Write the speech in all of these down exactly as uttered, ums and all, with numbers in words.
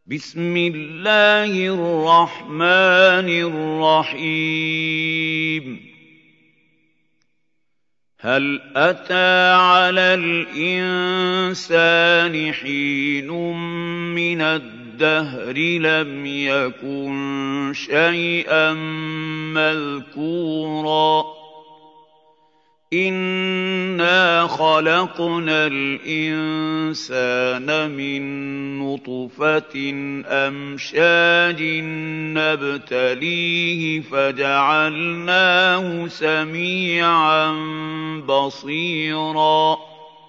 بسم الله الرحمن الرحيم هل أتى على الإنسان حين من الدهر لم يكن شيئا مذكورا إنا خلقنا الإنسان من نطفة أمشاج نبتليه فجعلناه سميعا بصيرا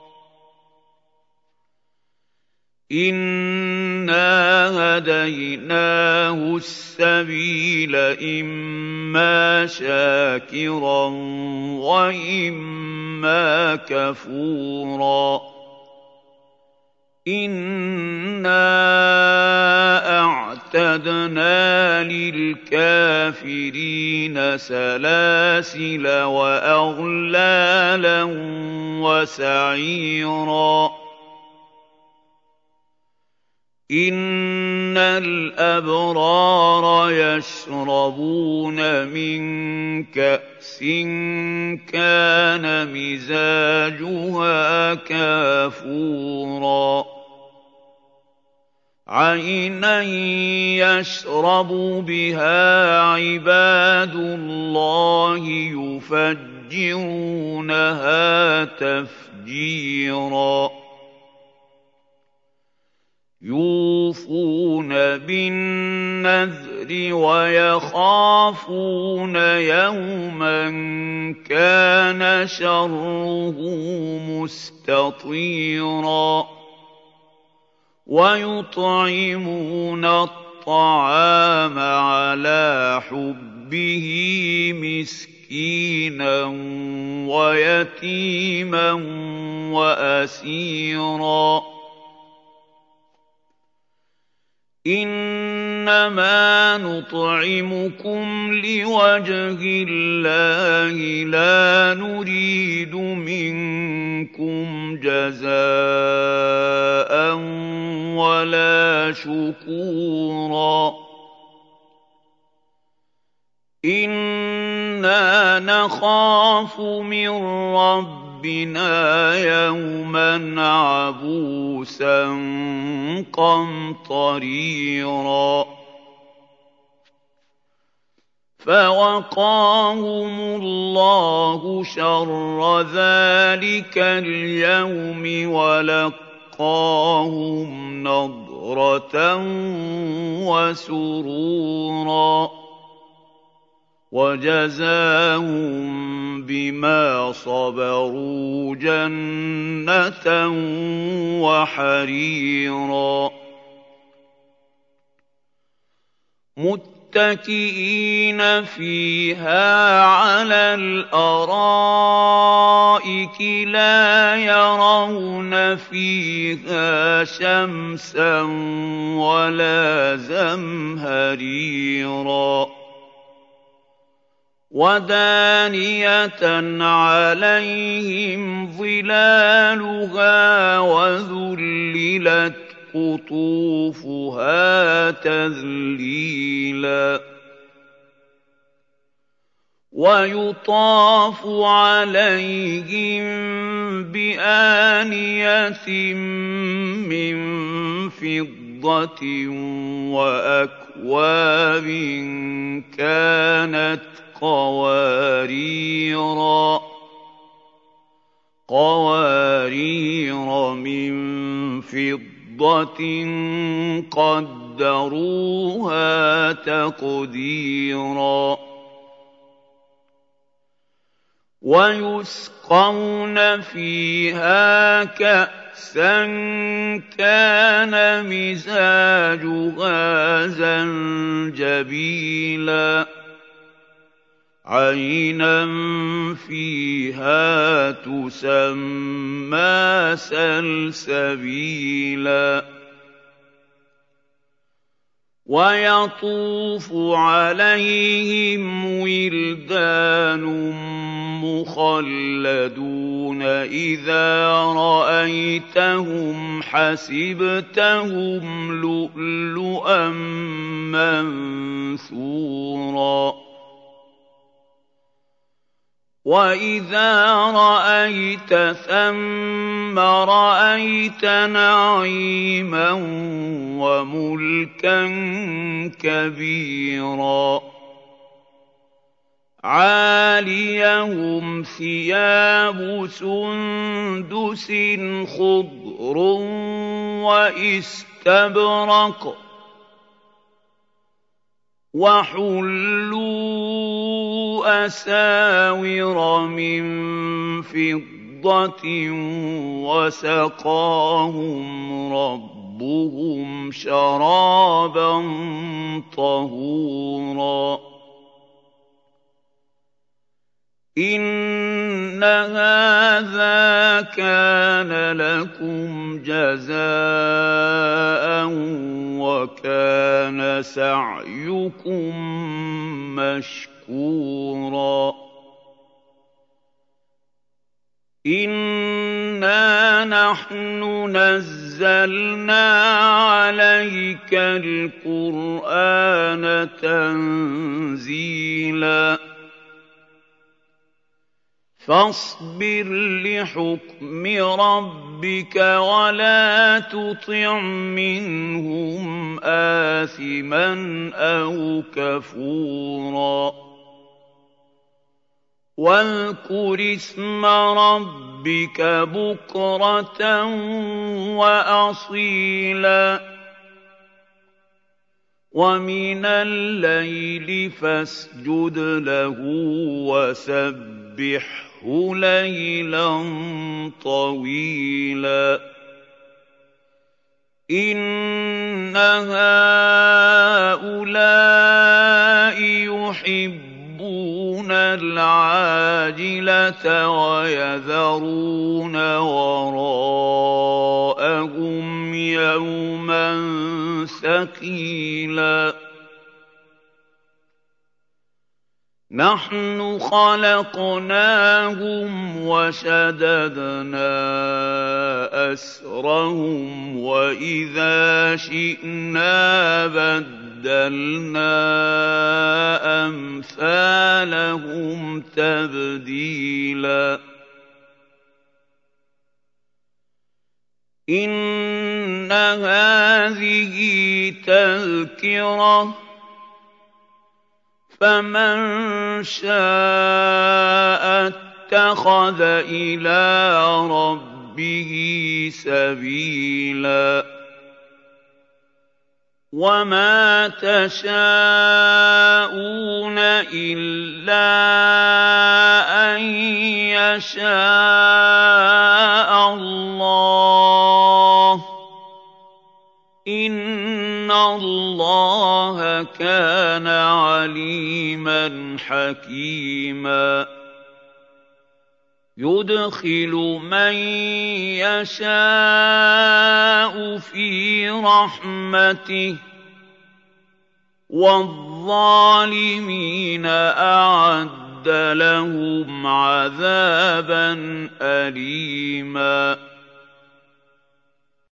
إنا هديناه السبيل إما شاكرا وإما كفورا إنا أعتدنا للكافرين سلاسل وأغلالا وسعيرا إن الأبرار يشربون من كأس كان مزاجها كافورا عينا يشرب بها عباد الله يفجرونها تفجيرا يوفون بالنذر ويخافون يوما كان شره مستطيرا ويطعمون الطعام على حبه مسكينا ويتيما وأسيرا إنما نطعمكم لوجه الله لا نريد منكم جزاء ولا شكورا إنا نخاف من ربنا ربنا يوما عبوسا قمطريرا فوقاهم الله شر ذلك اليوم ولقاهم نضرة وسرورا وجزاهم بما صبروا جنة وحريرا متكئين فيها على الأرائك لا يرون فيها شمسا ولا زمهريرا ودانية عليهم ظلالها وذللت قطوفها تذليلا ويطاف عليهم بآنية من فضة وأكواب كانت قواريرا قوارير من فضة قدروها تقديرا ويسقون فيها كأسا كان مزاجها زنجبيلا عينا فيها تسمى سلسبيلا وَيَطُوفُ عَلَيْهِمْ وِلْدَانٌ مُّخَلَّدُونَ إِذَا رَأَيْتَهُمْ حَسِبْتَهُمْ لُؤْلُؤًا مَّنثُورًا وَإِذَا رَأَيْتَ ثَمَّ رَأَيْتَ نَعِيمًا وَمُلْكًا كَبِيرًا عَالِيَهُمْ ثِيَابُ سُندُسٍ خُضْرٌ وَإِسْتَبْرَقٌ وَحُلُّوا أَسَاوِرَ مِن فِضَّةٍ وَسَقَاهُمْ رَبُّهُمْ شَرَابًا طَهُورًا إِنَّ هَٰذَا كَانَ لَكُمْ جَزَاءً وَكَانَ سَعْيُكُم مَّشْكُورًا إِنَّا نَحْنُ نَزَّلْنَا عَلَيْكَ الْقُرْآنَ تَنزِيلًا فاصبر لحكم ربك ولا تطع منهم آثما أو كفورا واذكر اسم ربك بكرة وأصيلا ومن الليل فاسجد له وسبحه ليلا طويلا إن هؤلاء يحبون العاجلة ويذرون وراءهم يوما ثقيلا نحن خلقناهم وشددنا أسرهم وإذا شئنا بدلنا أمثالهم تبديلا إن هذه تذكرة فمن شاء اتخذ إلى ربه سبيلا وما تشاءون إلا أن يشاء الله إن الله كان عليما حكيما يدخل من يشاء في رحمته والظالمين أعد لهم عذابا أليما